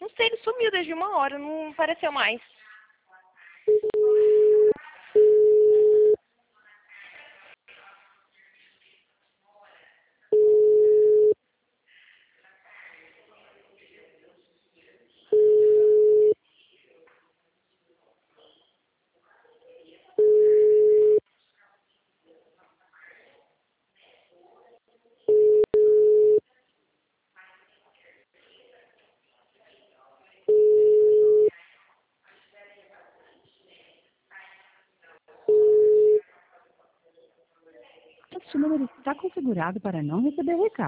Não sei, ele sumiu desde 1 hora, não apareceu mais. Este número está configurado para não receber recado.